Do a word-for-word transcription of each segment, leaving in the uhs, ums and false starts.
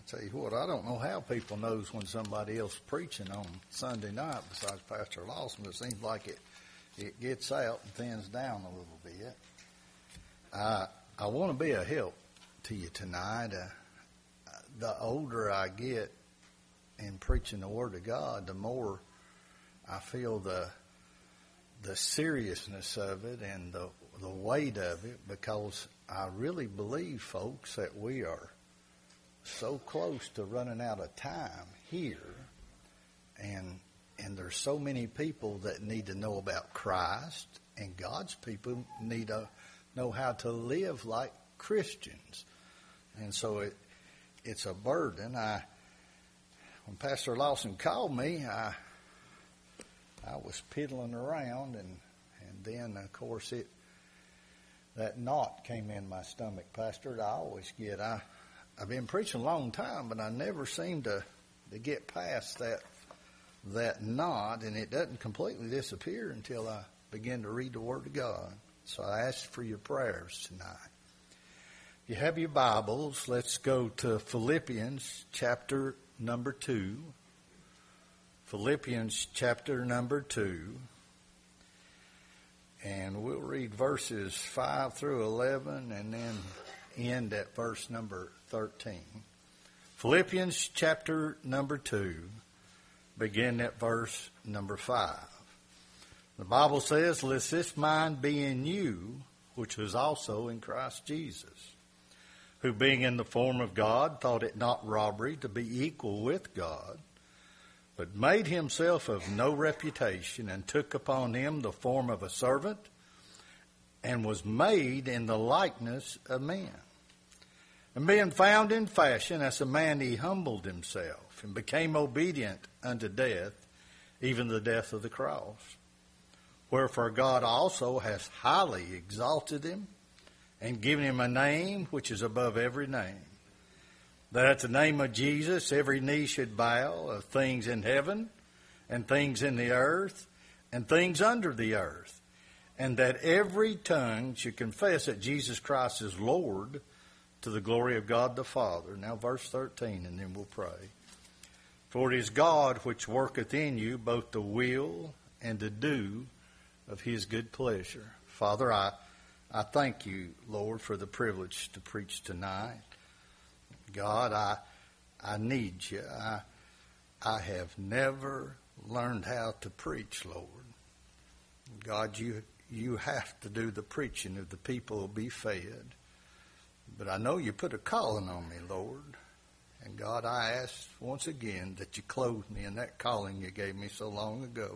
tell you what, I don't know how people knows when somebody else is preaching on Sunday night besides Pastor Lawson, but it seems like it, it gets out and thins down a little bit. I, I want to be a help to you tonight. Uh, the older I get in preaching the Word of God, the more I feel the the seriousness of it and the the weight of it, because I really believe, folks, that we are so close to running out of time here, and and there's so many people that need to know about Christ, and God's people need to know how to live like Christians. And so it it's a burden. I when Pastor Lawson called me, I I was piddling around, and and then of course it that knot came in my stomach, Pastor. I always get I I've been preaching a long time, but I never seem to to get past that that knot, and it doesn't completely disappear until I begin to read the Word of God. So I ask for your prayers tonight. If you have your Bibles, let's go to Philippians chapter number two. Philippians chapter number two. And we'll read verses five through eleven and then end at verse number thirteen. Philippians chapter number two, begin at verse number five. The Bible says, "Let this mind be in you, which was also in Christ Jesus, who being in the form of God, thought it not robbery to be equal with God, but made himself of no reputation, and took upon him the form of a servant, and was made in the likeness of men. And being found in fashion as a man, he humbled himself, and became obedient unto death, even the death of the cross. Wherefore God also hath highly exalted him, and given him a name which is above every name, that at the name of Jesus every knee should bow, of things in heaven, and things in the earth, and things under the earth, and that every tongue should confess that Jesus Christ is Lord, to the glory of God the Father." Now verse thirteen, and then we'll pray. "For it is God which worketh in you both the will and the do of his good pleasure." Father, I, I thank you, Lord, for the privilege to preach tonight. God, I I need you. I I have never learned how to preach, Lord. God, you you have to do the preaching if the people will be fed. But I know you put a calling on me, Lord. And God, I ask once again that you clothe me in that calling you gave me so long ago.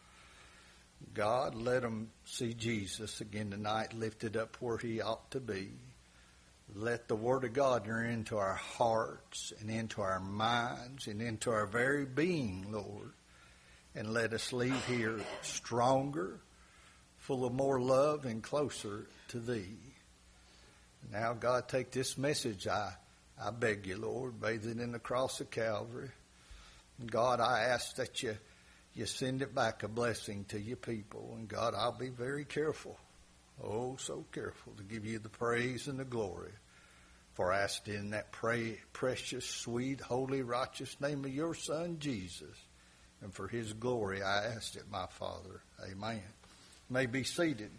God, let them see Jesus again tonight, lifted up where he ought to be. Let the Word of God enter into our hearts and into our minds and into our very being, Lord. And let us leave here stronger, full of more love and closer to Thee. Now, God, take this message, I, I beg you, Lord, bathe it in the cross of Calvary. And God, I ask that you, you send it back a blessing to your people. And God, I'll be very careful. Oh, so careful to give you the praise and the glory. For I asked in that pray, precious, sweet, holy, righteous name of your Son, Jesus. And for his glory, I asked it, my Father. Amen. You may be seated.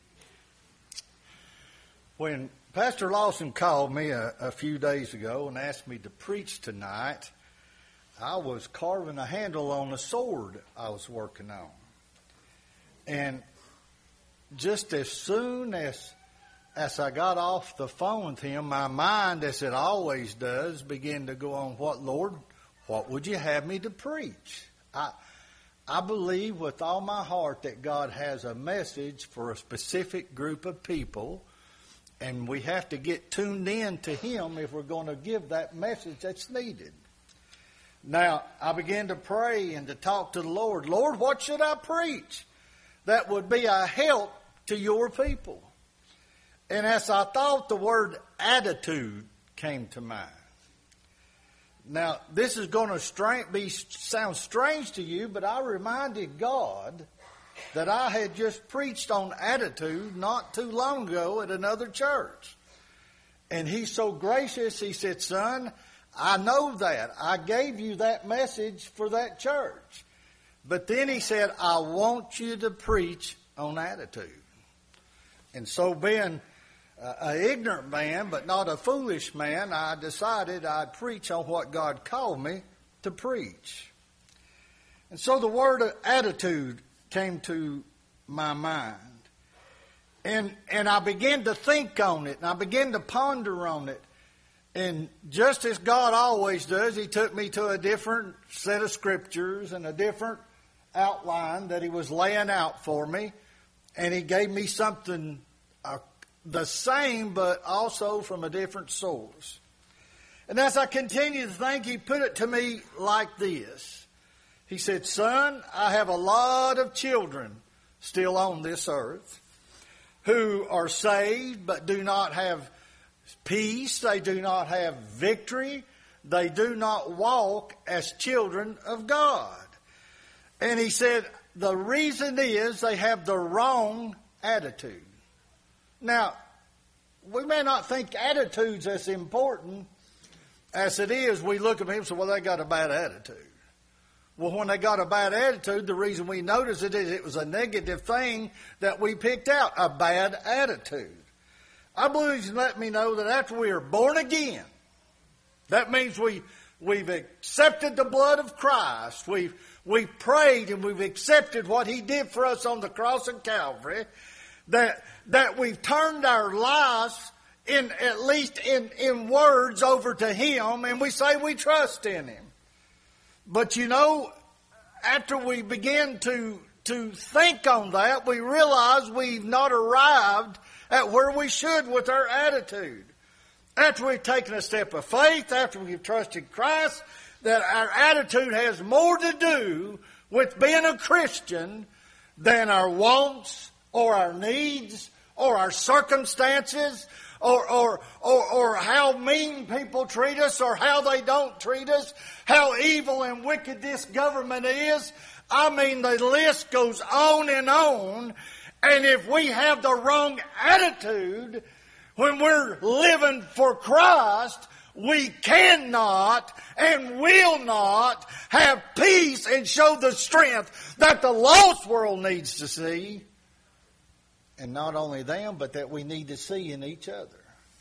When Pastor Lawson called me a, a few days ago and asked me to preach tonight, I was carving a handle on a sword I was working on. And just as soon as as I got off the phone with him, my mind, as it always does, began to go on, what, Lord, what would you have me to preach? I I believe with all my heart that God has a message for a specific group of people, and we have to get tuned in to him if we're going to give that message that's needed. Now, I began to pray and to talk to the Lord. Lord, what should I preach that would be a help to your people? And as I thought, the word attitude came to mind. Now, this is going to strange, be sound strange to you, but I reminded God that I had just preached on attitude not too long ago at another church. And he's so gracious, he said, son, I know that. I gave you that message for that church. But then he said, I want you to preach on attitude. And so being an ignorant man, but not a foolish man, I decided I'd preach on what God called me to preach. And so the word attitude came to my mind. And and I began to think on it, and I began to ponder on it. And just as God always does, he took me to a different set of scriptures and a different outline that he was laying out for me. And he gave me something uh, the same, but also from a different source. And as I continued to think, he put it to me like this. He said, son, I have a lot of children still on this earth who are saved but do not have peace. They do not have victory. They do not walk as children of God. And he said, the reason is they have the wrong attitude. Now, we may not think attitude's as important as it is. We look at people and say, well, they got a bad attitude. Well, when they got a bad attitude, the reason we notice it is it was a negative thing that we picked out, a bad attitude. I believe you let me know that after we are born again, that means we, we've accepted the blood of Christ. We've, we've prayed and we've accepted what he did for us on the cross of Calvary. That, that we've turned our lives, in at least in, in words, over to him, and we say we trust in him. But you know, after we begin to, to think on that, we realize we've not arrived at where we should with our attitude. After we've taken a step of faith, after we've trusted Christ, that our attitude has more to do with being a Christian than our wants or our needs or our circumstances or, or, or, or how mean people treat us or how they don't treat us, how evil and wicked this government is. I mean, the list goes on and on. And if we have the wrong attitude when we're living for Christ, we cannot and will not have peace and show the strength that the lost world needs to see. And not only them, but that we need to see in each other.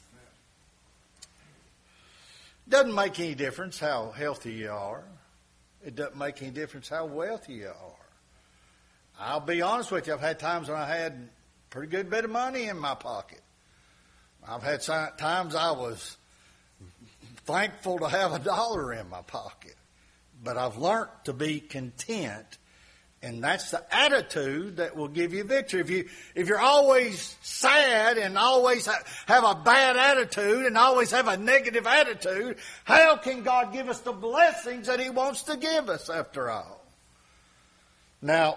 It doesn't make any difference how healthy you are. It doesn't make any difference how wealthy you are. I'll be honest with you, I've had times when I had a pretty good bit of money in my pocket. I've had times I was thankful to have a dollar in my pocket. But I've learned to be content. And that's the attitude that will give you victory. If you, if you're always sad and always ha- have a bad attitude and always have a negative attitude, how can God give us the blessings that he wants to give us after all? Now,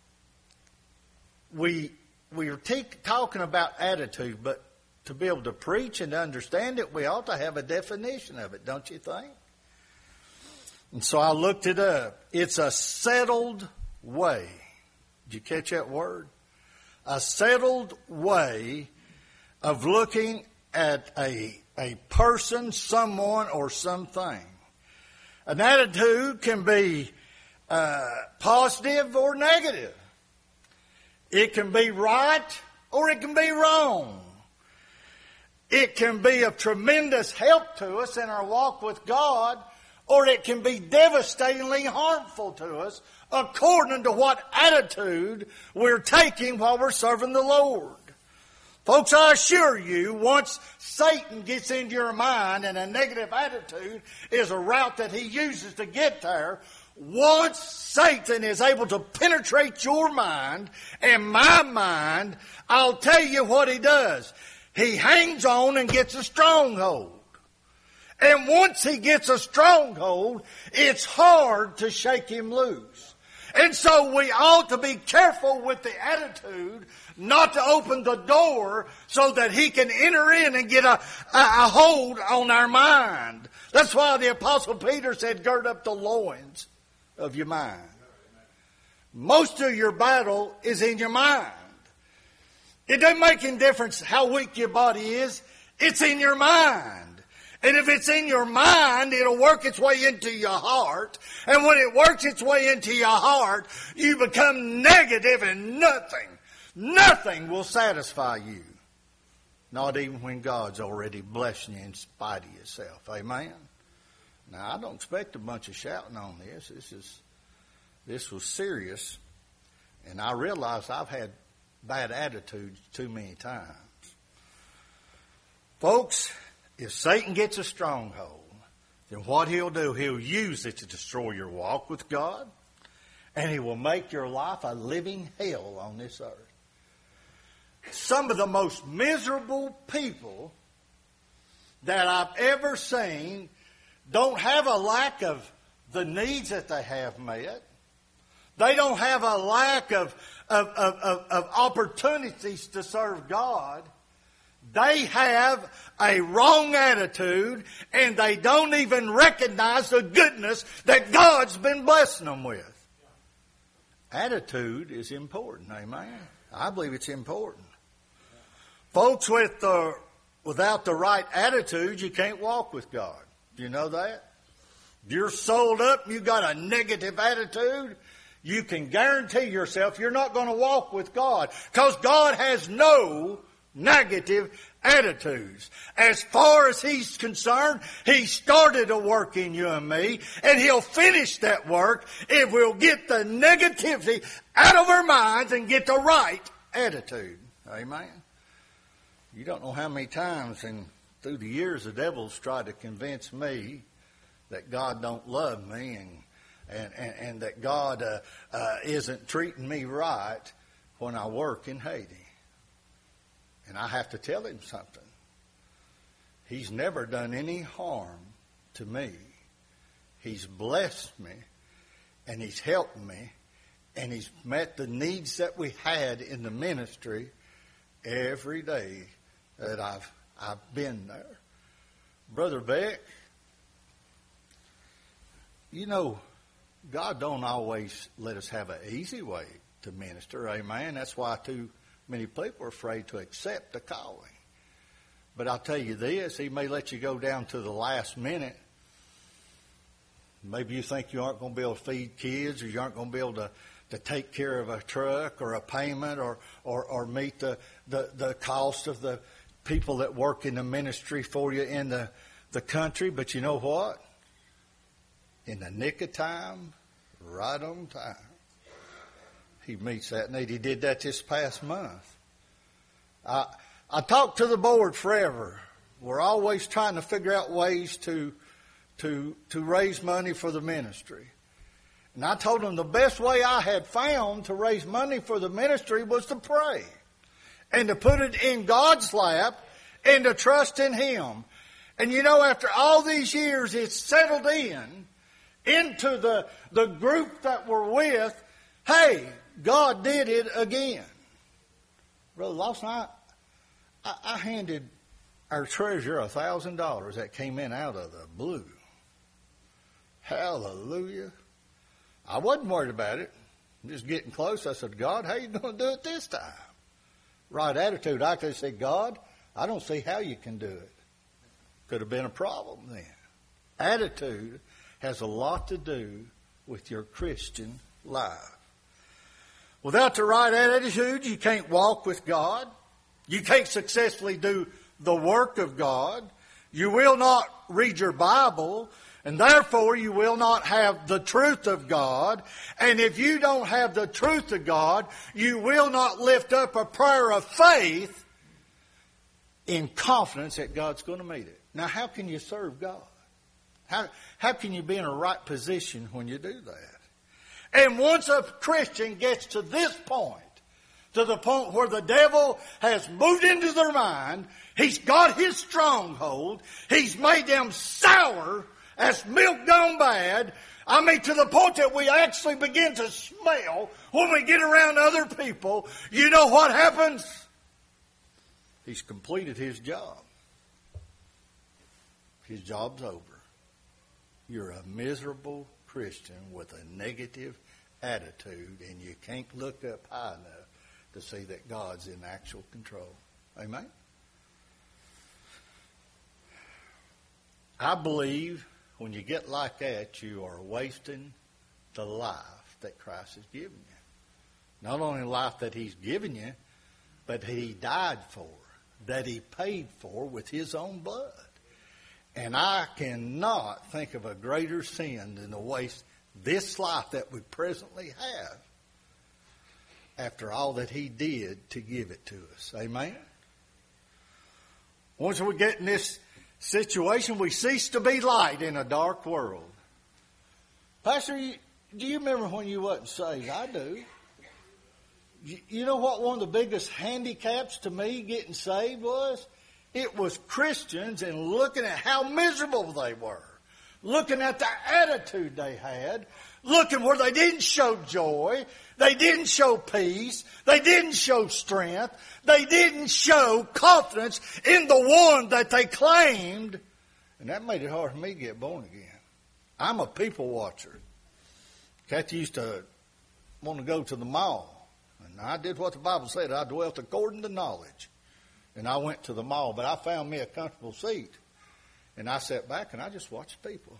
we, we are te- talking about attitude, but to be able to preach and to understand it, we ought to have a definition of it, don't you think? And so I looked it up. It's a settled way. Did you catch that word? A settled way of looking at a, a person, someone, or something. An attitude can be uh, positive or negative. It can be right or it can be wrong. It can be of tremendous help to us in our walk with God, or it can be devastatingly harmful to us according to what attitude we're taking while we're serving the Lord. Folks, I assure you, once Satan gets into your mind, and a negative attitude is a route that he uses to get there, once Satan is able to penetrate your mind and my mind, I'll tell you what he does. He hangs on and gets a stronghold. And once he gets a stronghold, it's hard to shake him loose. And so we ought to be careful with the attitude not to open the door so that he can enter in and get a, a, a hold on our mind. That's why the Apostle Peter said, gird up the loins of your mind. Most of your battle is in your mind. It doesn't make any difference how weak your body is. It's in your mind. And if it's in your mind, it'll work its way into your heart. And when it works its way into your heart, you become negative and nothing, nothing will satisfy you. Not even when God's already blessing you in spite of yourself. Amen? Now, I don't expect a bunch of shouting on this. This is, this was serious. And I realize I've had bad attitudes too many times. Folks, if Satan gets a stronghold, then what he'll do, he'll use it to destroy your walk with God, and he will make your life a living hell on this earth. Some of the most miserable people that I've ever seen don't have a lack of the needs that they have met. They don't have a lack of, of, of, of, of opportunities to serve God. They have a wrong attitude, and they don't even recognize the goodness that God's been blessing them with. Attitude is important, amen? I believe it's important. Folks, with the, without the right attitude, you can't walk with God. Do you know that? If you're sold up, you got a negative attitude, you can guarantee yourself you're not going to walk with God, because God has no negative attitudes. As far as He's concerned, He started a work in you and me, and He'll finish that work if we'll get the negativity out of our minds and get the right attitude. Amen? You don't know how many times and through the years the devil's tried to convince me that God don't love me and and, and, and that God uh, uh, isn't treating me right when I work in Haiti. And I have to tell him something. He's never done any harm to me. He's blessed me, and He's helped me, and He's met the needs that we had in the ministry every day that I've I've been there. Brother Beck, you know, God don't always let us have an easy way to minister, amen? That's why too many people are afraid to accept the calling. But I'll tell you this, He may let you go down to the last minute. Maybe you think you aren't going to be able to feed kids, or you aren't going to be able to, to take care of a truck or a payment, or, or, or meet the, the, the cost of the people that work in the ministry for you in the, the country. But you know what? In the nick of time, right on time, He meets that need. He did that this past month. I, I talk to the board forever. We're always trying to figure out ways to, to, to raise money for the ministry. And I told them the best way I had found to raise money for the ministry was to pray. And to put it in God's lap and to trust in Him. And you know, after all these years, it's settled in into the, the group that we're with. Hey, God did it again. Brother Lawson, I, I, I handed our treasurer a thousand dollars that came in out of the blue. Hallelujah. I wasn't worried about it. I'm just getting close. I said, God, how you going to do it this time? Right attitude. I could have said, God, I don't see how you can do it. Could have been a problem then. Attitude has a lot to do with your Christian life. Without the right attitude, you can't walk with God. You can't successfully do the work of God. You will not read your Bible, and therefore you will not have the truth of God. And if you don't have the truth of God, you will not lift up a prayer of faith in confidence that God's going to meet it. Now, how can you serve God? How, how can you be in a right position when you do that? And once a Christian gets to this point, to the point where the devil has moved into their mind, he's got his stronghold, he's made them sour as milk gone bad. I mean, to the point that we actually begin to smell when we get around other people. You know what happens? He's completed his job. His job's over. You're a miserable Christian with a negative attitude, and you can't look up high enough to see that God's in actual control. Amen? I believe when you get like that, you are wasting the life that Christ has given you. Not only life that He's given you, but He died for, that He paid for with His own blood. And I cannot think of a greater sin than to waste this life that we presently have after all that He did to give it to us. Amen? Once we get in this situation, we cease to be light in a dark world. Pastor, you, do you remember when you wasn't saved? I do. You, you know what one of the biggest handicaps to me getting saved was? It was Christians and looking at how miserable they were. Looking at the attitude they had. Looking where they didn't show joy. They didn't show peace. They didn't show strength. They didn't show confidence in the one that they claimed. And that made it hard for me to get born again. I'm a people watcher. Kathy used to want to go to the mall. And I did what the Bible said. I dwelt according to knowledge. And I went to the mall. But I found me a comfortable seat. And I sat back and I just watched people.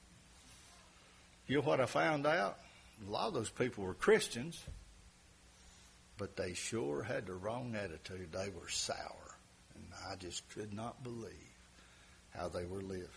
You know what I found out? A lot of those people were Christians, but they sure had the wrong attitude. They were sour, and I just could not believe how they were living.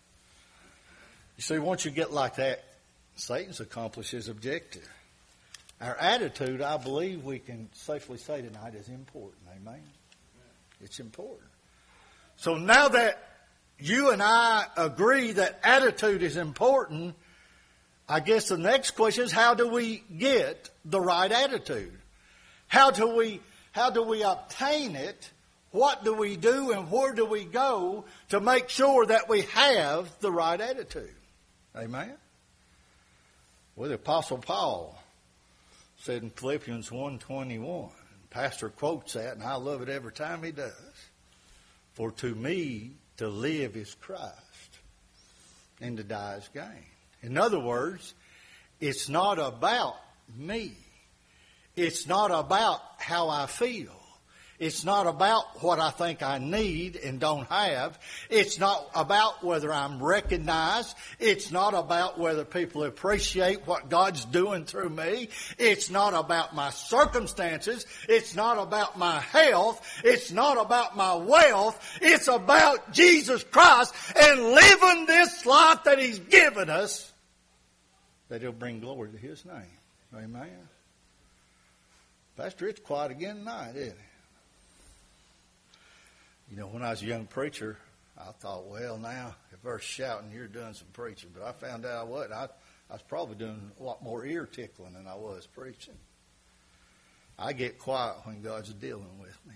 You see, once you get like that, Satan's accomplished his objective. Our attitude, I believe we can safely say tonight, is important. Amen? It's important. So now that you and I agree that attitude is important, I guess the next question is, how do we get the right attitude? How do we, how do we obtain it? What do we do and where do we go to make sure that we have the right attitude? Amen? Well, the Apostle Paul said in Philippians one twenty-one, Pastor quotes that, and I love it every time he does. For to me, to live is Christ, and to die is gain. In other words, it's not about me. It's not about how I feel. It's not about what I think I need and don't have. It's not about whether I'm recognized. It's not about whether people appreciate what God's doing through me. It's not about my circumstances. It's not about my health. It's not about my wealth. It's about Jesus Christ and living this life that He's given us, that He'll bring glory to His name. Amen. Pastor, it's quiet again tonight, isn't it? You know, when I was a young preacher, I thought, well, now, if they're shouting, you're doing some preaching. But I found out I wasn't. I, I was probably doing a lot more ear tickling than I was preaching. I get quiet when God's dealing with me.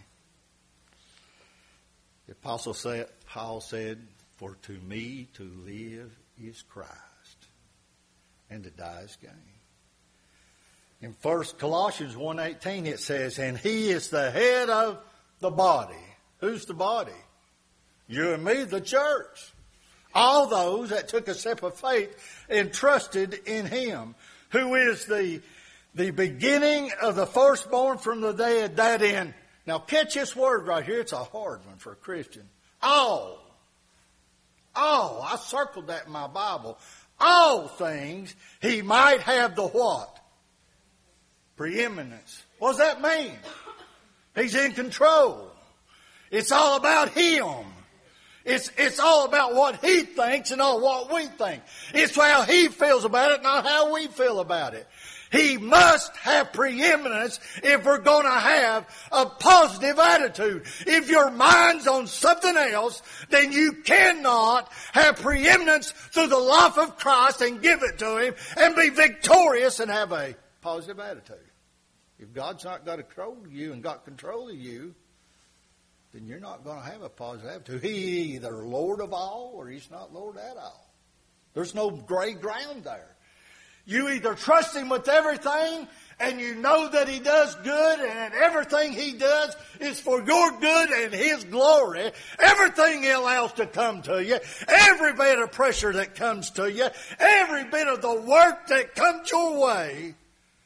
The Apostle said, Paul said, for to me to live is Christ, and to die is gain. In First Colossians one eighteen it says, and He is the head of the body. Who's the body? You and me, the church. All those that took a step of faith and trusted in Him, who is the, the beginning of the firstborn from the dead, that in, now catch this word right here, it's a hard one for a Christian. All. All. I circled that in my Bible. All things He might have the what? Preeminence. What does that mean? He's in control. It's all about Him. It's, it's all about what He thinks and not what we think. It's how He feels about it, not how we feel about it. He must have preeminence if we're going to have a positive attitude. If your mind's on something else, then you cannot have preeminence through the life of Christ and give it to Him and be victorious and have a positive attitude. If God's not got control of you and got control of you, then you're not going to have a positive attitude. He's either Lord of all or He's not Lord at all. There's no gray ground there. You either trust Him with everything and you know that He does good and everything He does is for your good and His glory. Everything He allows to come to you, every bit of pressure that comes to you, every bit of the work that comes your way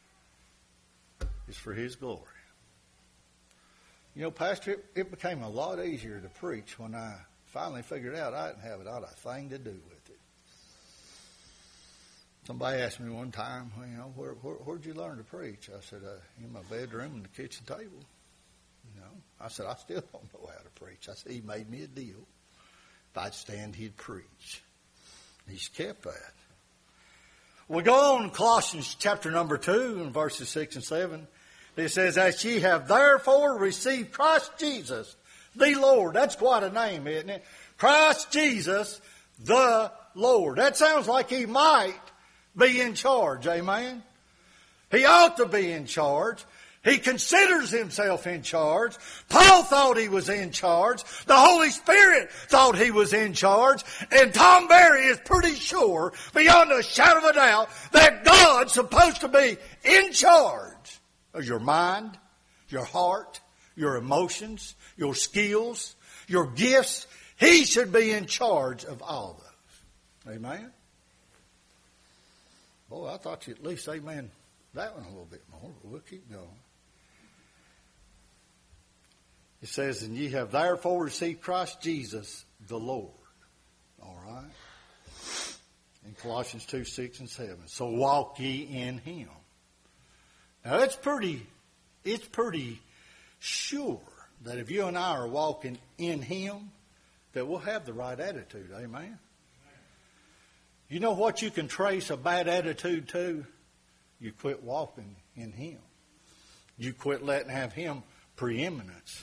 is for His glory. You know, Pastor, it, it became a lot easier to preach when I finally figured out I didn't have it not a thing to do with it. Somebody asked me one time, well, you know, where, where, where'd you learn to preach? I said, uh, in my bedroom and the kitchen table. You know, I said, I still don't know how to preach. I said, he made me a deal. If I'd stand, he'd preach. He's kept that. We go on to Colossians chapter number two and verses six and seven. It says, as ye have therefore received Christ Jesus, the Lord. That's quite a name, isn't it? Christ Jesus, the Lord. That sounds like he might be in charge, amen? He ought to be in charge. He considers himself in charge. Paul thought he was in charge. The Holy Spirit thought he was in charge. And Tom Berry is pretty sure, beyond a shadow of a doubt, that God's supposed to be in charge of your mind, your heart, your emotions, your skills, your gifts. He should be in charge of all those. Amen? Boy, I thought you'd at least amen that one a little bit more, but we'll keep going. It says, and ye have therefore received Christ Jesus the Lord. All right? In Colossians two, six and seven. So walk ye in him. Now it's pretty, it's pretty sure that if you and I are walking in him, that we'll have the right attitude. Amen? You know what you can trace a bad attitude to? You quit walking in him. You quit letting have him preeminence.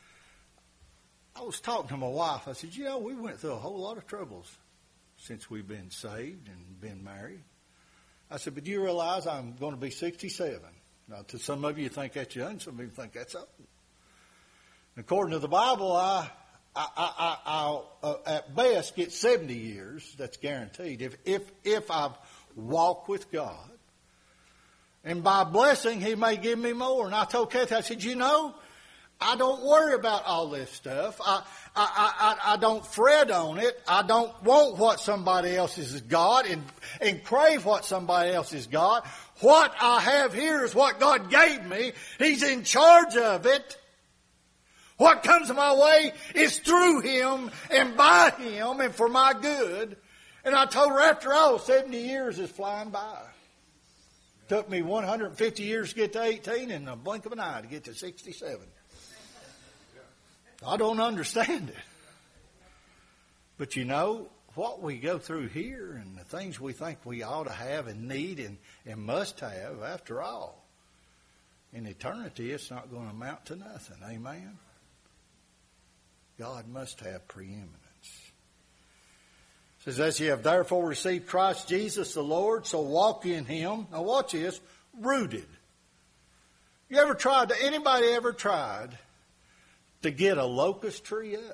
I was talking to my wife. I said, you know, we went through a whole lot of troubles since we've been saved and been married. I said, but do you realize I'm going to be sixty-seven? Now, to some of you, you think that's young. Some of you think that's old. According to the Bible, I, I, I, I'll uh, at best get seventy years. That's guaranteed. If, if, if I've walked with God. And by blessing, he may give me more. And I told Kathy, I said, you know, I don't worry about all this stuff. I, I, I, I don't fret on it. I don't want what somebody else is God and, and crave what somebody else is God. What I have here is what God gave me. He's in charge of it. What comes my way is through him and by him and for my good. And I told her after all, seventy years is flying by. Took me one hundred fifty years to get to eighteen and a blink of an eye to get to sixty-seven. I don't understand it. But you know, what we go through here and the things we think we ought to have and need and, and must have, after all, in eternity, it's not going to amount to nothing. Amen? God must have preeminence. It says, as ye have therefore received Christ Jesus the Lord, so walk in him. Now watch this, rooted. You ever tried, to, anybody ever tried to get a locust tree up?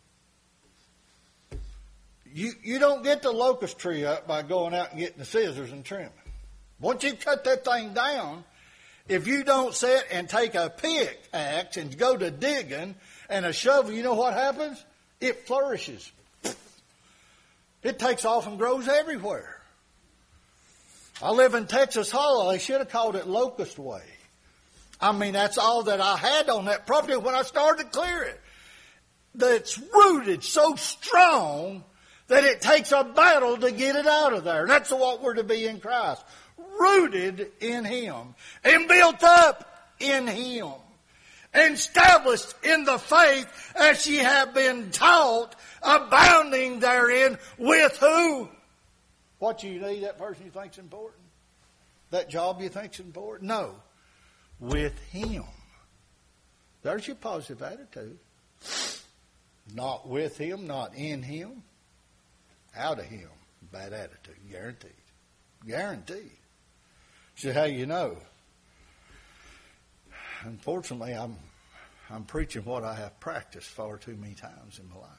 You, you don't get the locust tree up by going out and getting the scissors and trimming. Once you cut that thing down, if you don't sit and take a pickaxe and go to digging and a shovel, you know what happens? It flourishes. It takes off and grows everywhere. I live in Texas Hollow. They should have called it Locust Way. I mean, that's all that I had on that property when I started to clear it. That's rooted so strong that it takes a battle to get it out of there. And that's what we're to be in Christ. Rooted in him and built up in him and established in the faith as ye have been taught, abounding therein with who? What you need, that person you think's important? That job you think's important? No. With him. There's your positive attitude. Not with him, not in him. Out of him. Bad attitude. Guaranteed. Guaranteed. So how you know? Unfortunately, I'm I'm preaching what I have practiced far too many times in my life.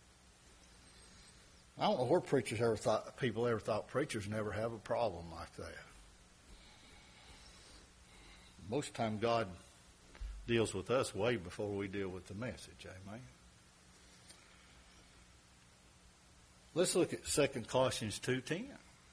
I don't know where preachers ever thought, people ever thought preachers never have a problem like that. Most of the time God deals with us way before we deal with the message. Amen. Let's look at Second Colossians two ten.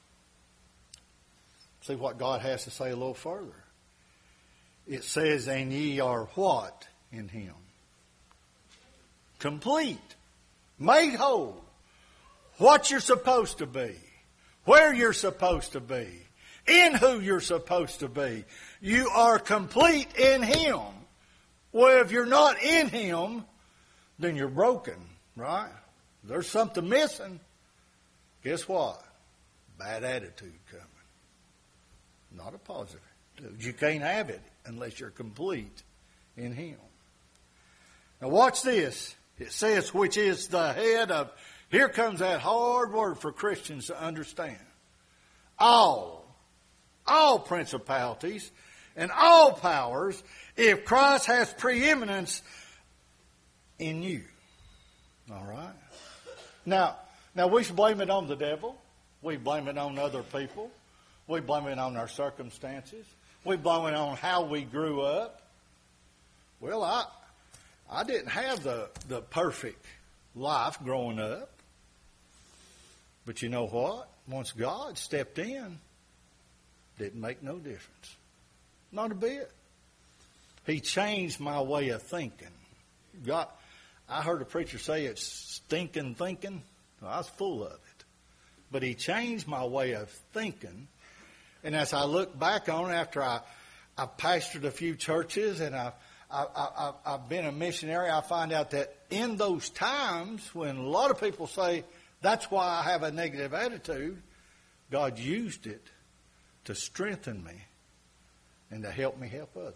See what God has to say a little further. It says, and ye are what in him? Complete. made whole, what you're supposed to be, where you're supposed to be, in who you're supposed to be. You are complete in Him. Well, if you're not in Him, then you're broken, right? There's something missing. Guess what? Bad attitude coming. Not a positive. You can't have it unless you're complete in Him. Now watch this. It says, which is the head of, here comes that hard word for Christians to understand. All, all principalities and all powers, if Christ has preeminence in you. All right? Now, now we should blame it on the devil. We blame it on other people. We blame it on our circumstances. We blame it on how we grew up. Well, I I didn't have the, the perfect life growing up. But you know what? Once God stepped in, didn't make no difference. Not a bit. He changed my way of thinking. God, I heard a preacher say it's stinking thinking. Well, I was full of it. But He changed my way of thinking. And as I look back on it, after I, I pastored a few churches and I, I, I, I've been a missionary, I find out that in those times when a lot of people say, that's why I have a negative attitude, God used it to strengthen me and to help me help others.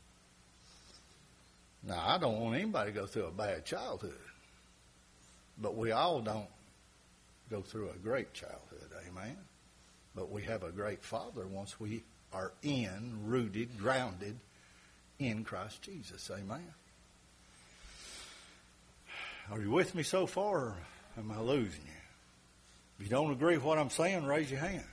Now, I don't want anybody to go through a bad childhood, but we all don't go through a great childhood, amen? But we have a great Father once we are in, rooted, grounded in Christ Jesus, amen? Are you with me so far, or am I losing you? If you don't agree with what I'm saying, raise your hand.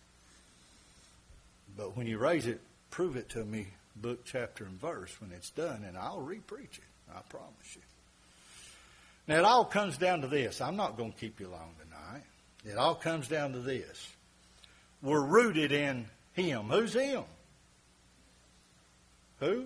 But when you raise it, prove it to me, book, chapter, and verse when it's done, and I'll re-preach it. I promise you. Now, it all comes down to this. I'm not going to keep you long tonight. It all comes down to this. We're rooted in Him. Who's Him? Who?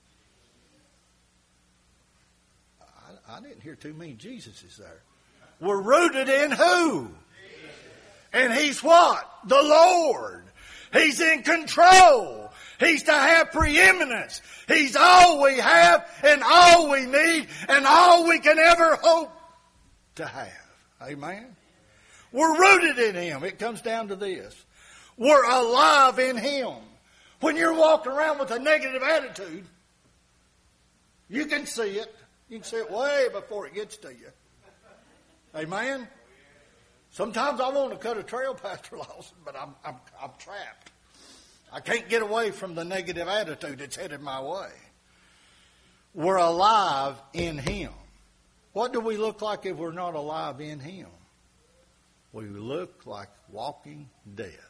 I, I didn't hear too many Jesuses there. We're rooted in who? And He's what? The Lord. He's in control. He's to have preeminence. He's all we have and all we need and all we can ever hope to have. Amen? We're rooted in Him. It comes down to this. We're alive in Him. When you're walking around with a negative attitude, you can see it. You can see it way before it gets to you. Amen? Sometimes I want to cut a trail, Pastor Lawson, but I'm, I'm, I'm trapped. I can't get away from the negative attitude that's headed my way. We're alive in Him. What do we look like if we're not alive in Him? We look like walking death.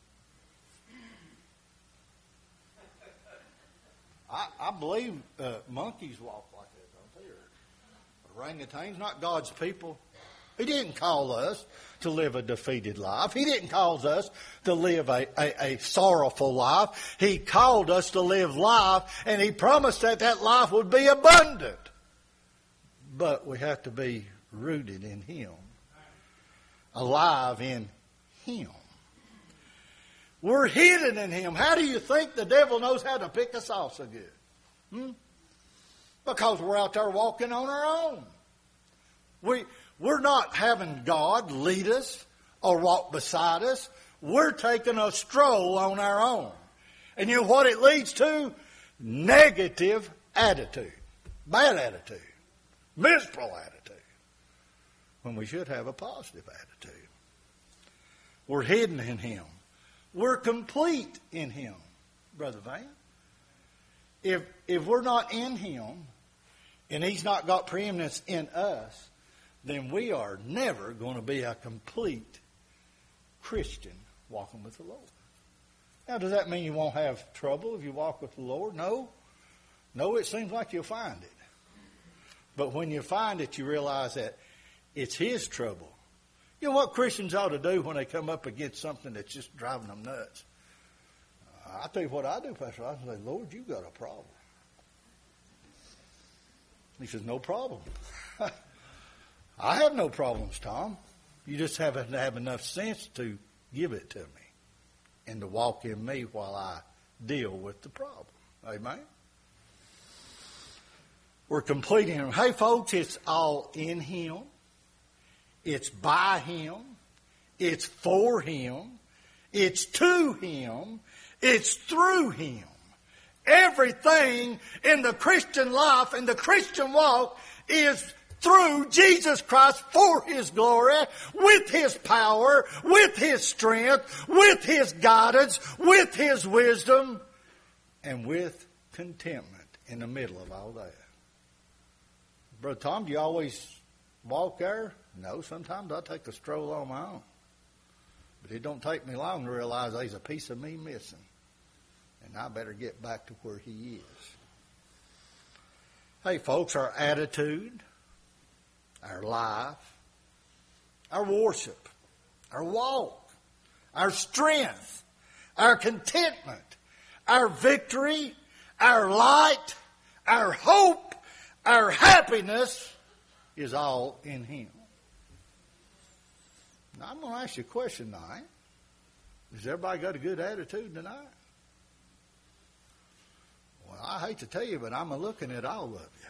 I, I believe uh, monkeys walk like that, don't they? Orangutans, not God's people. He didn't call us to live a defeated life. He didn't call us to live a, a, a sorrowful life. He called us to live life, and He promised that that life would be abundant. But we have to be rooted in Him, alive in Him. We're hidden in Him. How do you think the devil knows how to pick us off so good? Hmm? Because we're out there walking on our own. We... We're not having God lead us or walk beside us. We're taking a stroll on our own. And you know what it leads to? Negative attitude. Bad attitude. Miserable attitude. When we should have a positive attitude. We're hidden in Him. We're complete in Him, Brother Van. If, if we're not in Him and He's not got preeminence in us, then we are never going to be a complete Christian walking with the Lord. Now, does that mean you won't have trouble if you walk with the Lord? No. No, it seems like you'll find it. But when you find it, you realize that it's His trouble. You know what Christians ought to do when they come up against something that's just driving them nuts? I'll tell you what I do, Pastor. I say, Lord, you've got a problem. He says, no problem. I have no problems, Tom. You just haven't have enough sense to give it to me and to walk in me while I deal with the problem. Amen? We're completing Him. Hey, folks, it's all in Him. It's by Him. It's for Him. It's to Him. It's through Him. Everything in the Christian life and the Christian walk is through Jesus Christ, for His glory, with His power, with His strength, with His guidance, with His wisdom, and with contentment in the middle of all that. Brother Tom, do you always walk there? No, sometimes I take a stroll on my own. But it don't take me long to realize there's a piece of me missing. And I better get back to where He is. Hey, folks, our attitude, our life, our worship, our walk, our strength, our contentment, our victory, our light, our hope, our happiness is all in Him. Now, I'm going to ask you a question tonight. Has everybody got a good attitude tonight? Well, I hate to tell you, but I'm looking at all of you.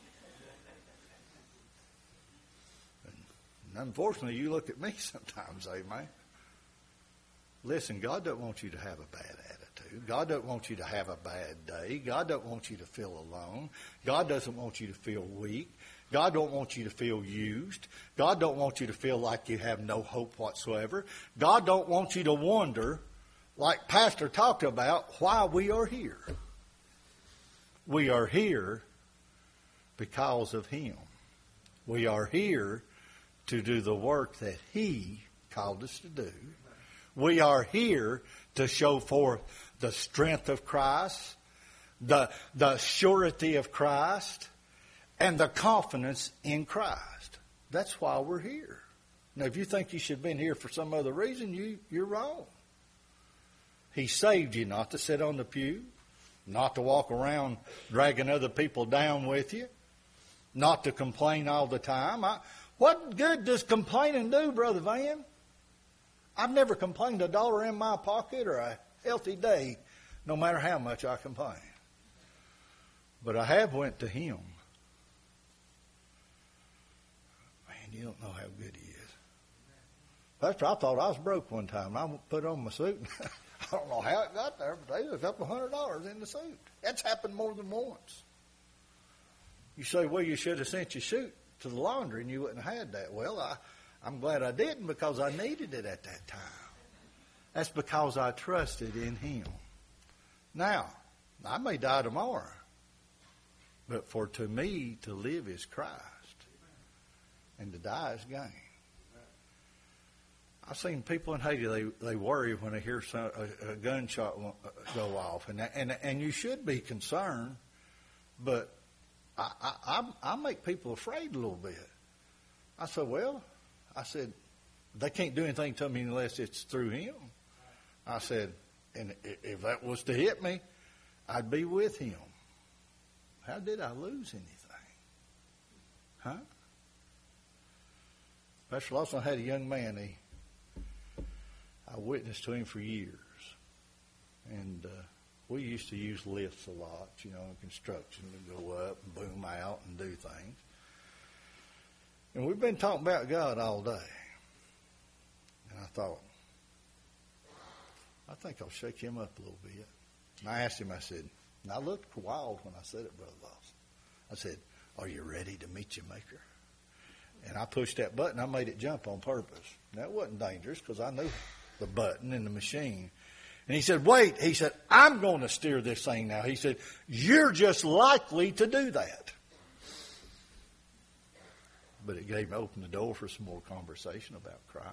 And unfortunately, you look at me sometimes, amen. Listen, God doesn't want you to have a bad attitude. God doesn't want you to have a bad day. God doesn't want you to feel alone. God doesn't want you to feel weak. God don't want you to feel used. God don't want you to feel like you have no hope whatsoever. God don't want you to wonder, like Pastor talked about, why we are here. We are here because of Him. We are here to do the work that He called us to do. We are here to show forth the strength of Christ, the, the surety of Christ, and the confidence in Christ. That's why we're here. Now, if you think you should have been here for some other reason, you, you're wrong. He saved you not to sit on the pew, not to walk around dragging other people down with you, not to complain all the time. I, what good does complaining do, Brother Van? I've never complained a dollar in my pocket or a healthy day, no matter how much I complain. But I have went to Him. Man, you don't know how good He is. Pastor, I thought I was broke one time. I put on my suit. I don't know how it got there, but there was a couple hundred dollars in the suit. That's happened more than once. You say, well, you should have sent your suit to the laundry and you wouldn't have had that. Well, I, I'm glad I didn't because I needed it at that time. That's because I trusted in Him. Now, I may die tomorrow, but for to me to live is Christ and to die is gain. I've seen people in Haiti, they, they worry when they hear some, a, a gunshot go off. And, and, and you should be concerned, but I, I, I make people afraid a little bit. I said, well, I said, they can't do anything to me unless it's through Him. I said, and if that was to hit me, I'd be with Him. How did I lose anything? Huh? Pastor Lawson had a young man, he I witnessed to him for years. And uh, we used to use lifts a lot, you know, in construction to go up and boom out and do things. And we've been talking about God all day. And I thought, I think I'll shake him up a little bit. And I asked him, I said, and I looked wild when I said it, Brother Lawson. I said, are you ready to meet your Maker? And I pushed that button. I made it jump on purpose. Now, it wasn't dangerous because I knew the button and the machine. And he said, wait. He said, I'm going to steer this thing now. He said, you're just likely to do that. But it gave me, opened the door for some more conversation about Christ.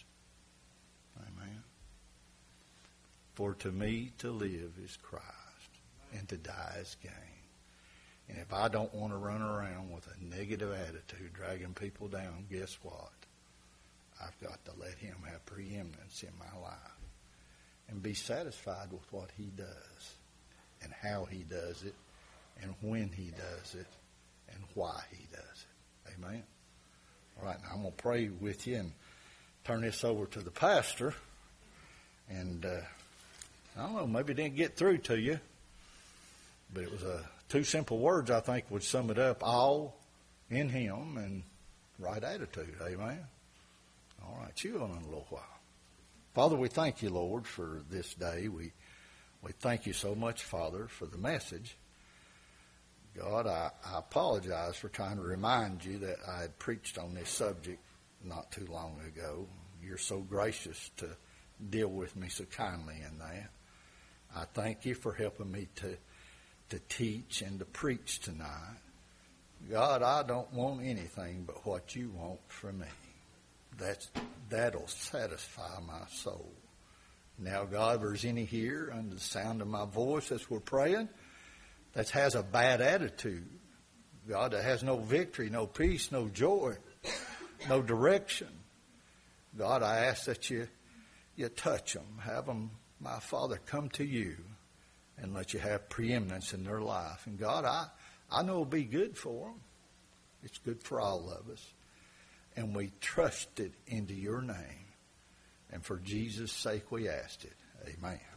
Amen. For to me to live is Christ, and to die is gain. And if I don't want to run around with a negative attitude, dragging people down, guess what? I've got to let Him have preeminence in my life and be satisfied with what He does and how He does it and when He does it and why He does it. Amen? All right, now I'm going to pray with you and turn this over to the pastor. And uh, I don't know, maybe it didn't get through to you, but it was uh, two simple words I think would sum it up: all in Him and right attitude. Amen. All right, chew on it a little while. Father, we thank you, Lord, for this day. We we thank you so much, Father, for the message. God, I, I apologize for trying to remind you that I had preached on this subject not too long ago. You're so gracious to deal with me so kindly in that. I thank you for helping me to to teach and to preach tonight. God, I don't want anything but what you want from me. That's, that'll satisfy my soul. Now, God, if there's any here under the sound of my voice as we're praying that has a bad attitude, God, that has no victory, no peace, no joy, no direction, God, I ask that you, you touch them. Have them, my Father, come to you and let you have preeminence in their life. And God, I, I know it'll be good for them. It's good for all of us. And we trust it into your name. And for Jesus' sake we asked it. Amen.